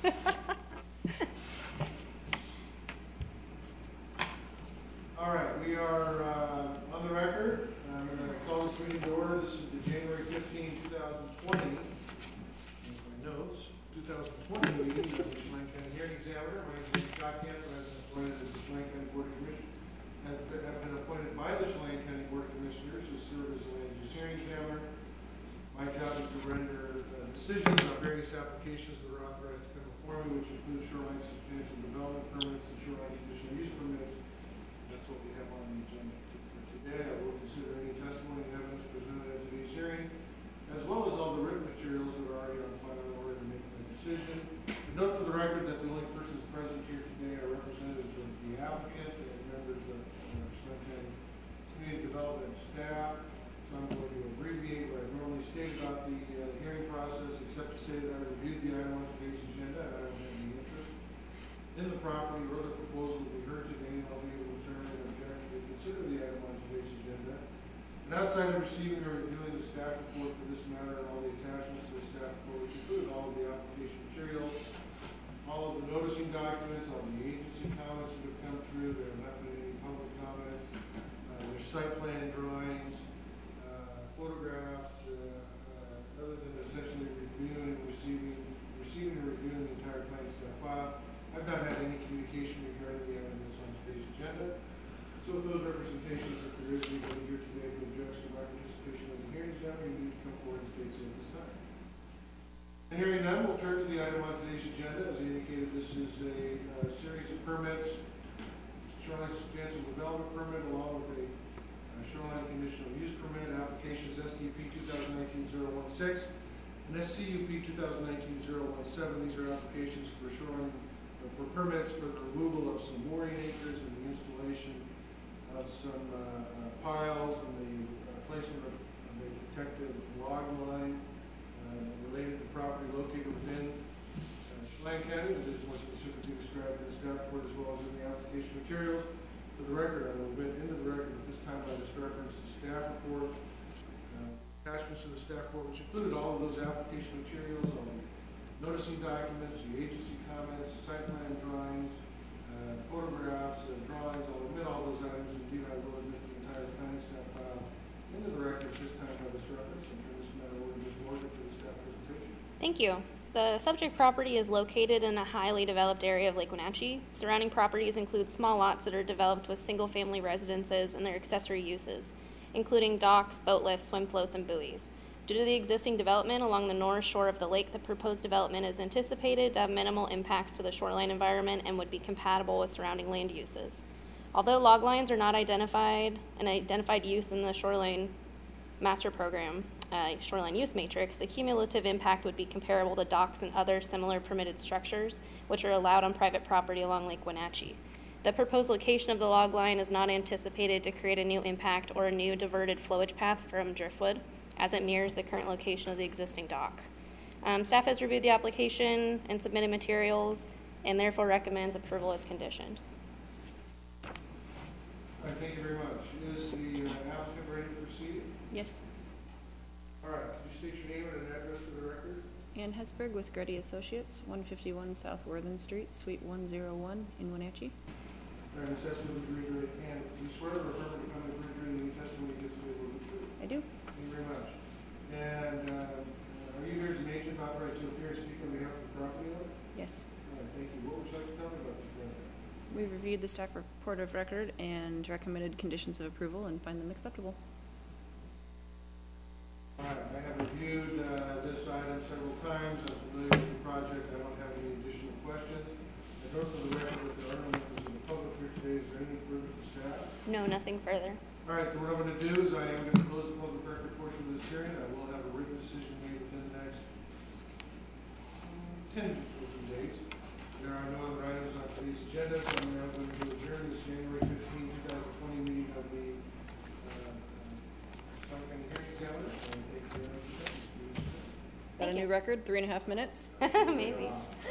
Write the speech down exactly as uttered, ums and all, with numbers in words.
All right, we are uh, on the record. I'm going to call this meeting to order. This is the January fifteenth, two thousand twenty. My notes, two thousand twenty meeting of the Chelan County Hearing Examiner. My name is Scott Camp, and I'm appointed as the Chelan County Board of Commissioners. Have been, have been appointed by the Chelan County Board of Commissioners to serve as the land use hearing examiner. My job is to render uh, decisions on various applications that are authorized to come before me, which include shoreline substantial development permits and shoreline conditional use permits. That's what we have on the agenda for today. I will consider any testimony and evidence presented at today's hearing, as well as all the written materials that are already on file in order to make my decision. Note for the record that the only persons present here today are representatives of the applicant and members of uh, Chelan County Community Development staff. So I'm going to abbreviate what I normally state about the uh, hearing process, except to say that I reviewed the item on today's agenda. I don't have any interest in the property or the proposal that we heard today, and I'll be able to determine and objectively consider the item on today's agenda. And outside of receiving or reviewing the staff report for this matter and all the attachments to the staff report, which include all of the application materials, all of the noticing documents, all the agency comments that have come through, there have not been any public comments, uh, there's site plan drawings, uh, photographs, uh, uh, other than essentially reviewing and receiving, receiving and reviewing the entire plan staff file. I've not had any communication regarding the items on today's agenda. So with those representations, if there is anybody here today who objects to my participation as a hearing examiner, you need to come forward and state so at this time. And hearing none, we'll turn to the item on today's agenda. As I indicated, this is a, uh series of permits, shoreline substantial development permit, along with a uh, shoreline conditional use permit, applications S D P twenty nineteen dash zero one six and S C U P twenty nineteen dash zero one seven. These are applications for shoreline uh, for permits for the removal of some mooring anchors and the installation of some uh, uh, piles and the uh, placement of, of a protective log line uh, related to property located within uh, Chelan County. This is more specifically described in the staff report as well as in the application materials. For the record, I will admit into the record at this time by this reference to staff report, uh, attachments to the staff report, which included all of those application materials, all the noticing documents, the agency comments, the site plan drawings, uh, photographs, and drawings. I'll admit all those items. Indeed, I will admit the entire plan staff file into the record at this time by this reference, and turn this matter over to Miz Morgan for the staff presentation. Thank you. The subject property is located in a highly developed area of Lake Wenatchee. Surrounding properties include small lots that are developed with single-family residences and their accessory uses, including docks, boat lifts, swim floats, and buoys. Due to the existing development along the north shore of the lake, the proposed development is anticipated to have minimal impacts to the shoreline environment and would be compatible with surrounding land uses. Although log lines are not identified, an identified use in the shoreline master program, uh, shoreline use matrix, the cumulative impact would be comparable to docks and other similar permitted structures, which are allowed on private property along Lake Wenatchee. The proposed location of the log line is not anticipated to create a new impact or a new diverted flowage path from Driftwood, as it mirrors the current location of the existing dock. Um, staff has reviewed the application and submitted materials and therefore recommends approval as conditioned. All right, thank you very much. Is the uh, applicant ready to proceed? Yes. All right, could you state your name and an address for the record? Ann Hesberg with Grady Associates, one fifty-one South Worthen Street, Suite one oh one in Wenatchee. All right, Miz Hesberg, would you read your hand? Do you swear or affirm to come to perjury in any testimony you give today will be true? I do. Thank you very much. And uh, are you here as an agent authorized to appear and speak on behalf of the property owner? Yes. All right, thank you. What would you like to tell me about this matter? We reviewed the staff report of record and recommended conditions of approval and find them acceptable. All right, I have reviewed uh, this item several times. I'm familiar with the project. I don't have any additional questions. I note for the record that there are no members of the public here today. Is there anything further to staff? No, nothing further. All right, then what I'm going to do is I am going to close the public record portion of this hearing. I will have a written decision made within the next ten working days. There are no other items on today's agenda, so I'm now going to adjourn this January fifteenth, two thousand twenty meeting of the uh, Chelan County Hearing Examiner. And thank you very much for that. Is that a new record? Three and a half minutes? Maybe.